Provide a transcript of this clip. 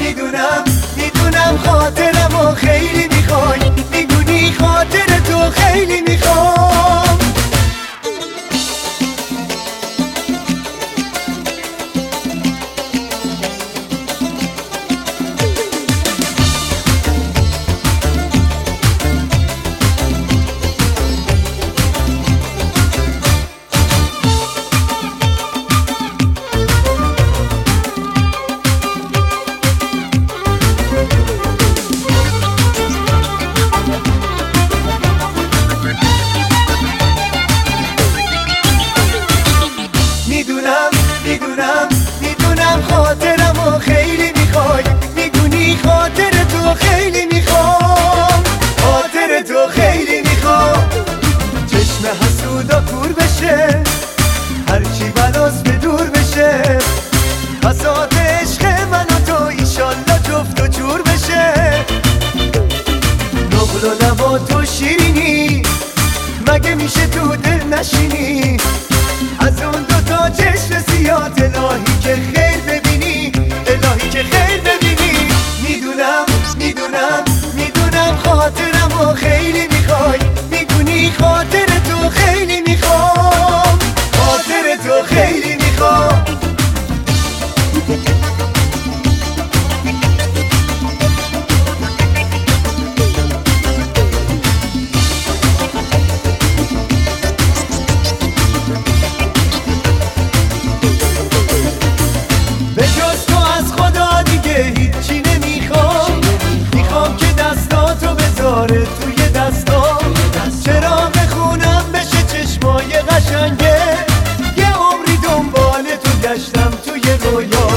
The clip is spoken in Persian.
میدونم خاطرمو خیلی میخوای، میدونی خاطر تو خیلی میخوام. میدونم خاطرمو خیلی میخوای، میدونی خاطر تو خیلی میخوام، خاطر تو خیلی میخوام. چشم حسودا کور بشه، هرچی بلاست به دور بشه، بساط عشق من و تو ایشالله جفت و جور بشه. نقل و لبا تو شیرینی، مگه میشه تو دل نشینی؟ از اون دوتا چشم سیاه الهی که خیر ببینی، الهی که خیر ببینی. میدونم خاطرمو خیلی میخوای، میدونی خاطر تو خیلی میخوام، خاطر تو خیلی میخوام. به جز تو از خدا دیگه هیچی نمیخوام، میخوام که دستاتو بذاره توی دستام، چراغ خونم بشه چشمای قشنگه، یه عمری دنبال تو گشتم توی رویا.